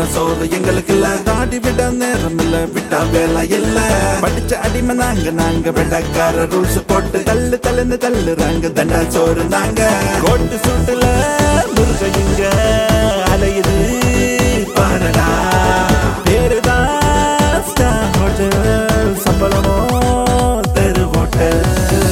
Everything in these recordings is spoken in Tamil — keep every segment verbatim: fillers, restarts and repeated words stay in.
சோறு எங்களுக்கு இல்ல. தாடி விட நேரம் இல்ல, விட்டா வேலை இல்ல. படிச்ச அடிமை நாங்க நாங்க வெள்ளக்கார ரூல்ஸ் போட்டு தள்ளு தள்ளுன்னு தள்ளுறாங்க தண்டா சோறு நாங்க. கோட்டு சூட்டுல முருக இங்க அலையுது பாரடா. பேருதான் ஸ்டார் ஹோட்டல், சம்பளமோ தெரு ஹோட்டல்.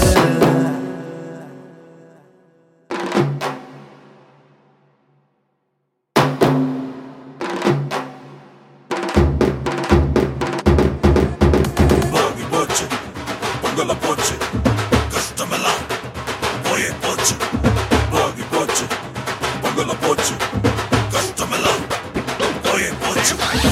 பொங்கல போச்சு, கஷ்டமெல்லாம் போயே போச்சு. போகி போச்சு, பொங்கல போச்சு, கஷ்டமெல்லாம் போயே போச்சு.